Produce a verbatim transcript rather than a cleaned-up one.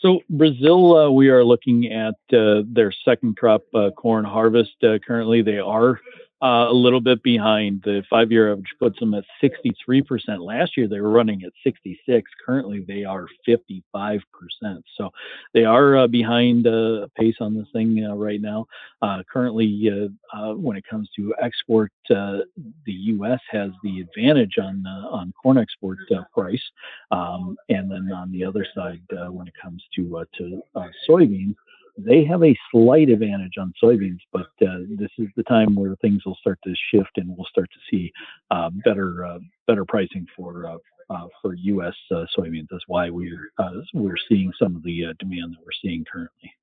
So Brazil, uh, we are looking at uh, their second crop uh, corn harvest. Uh, currently, they are uh, a little bit behind. The five-year average puts them at sixty-three percent. Last year, they were running at sixty-six. Currently, they are fifty-five percent. So they are uh, behind uh, pace on this thing uh, right now. Uh, currently, uh, uh, when it comes to export, uh, the U S has the advantage on uh, on corn export uh, price. Um, and then on the other side, uh, when it comes to uh, to uh, soybeans, they have a slight advantage on soybeans, but uh, this is the time where things will start to shift, and we'll start to see uh, better uh, better pricing for uh, uh, for U S uh, soybeans. That's why we're uh, we're seeing some of the uh, demand that we're seeing currently.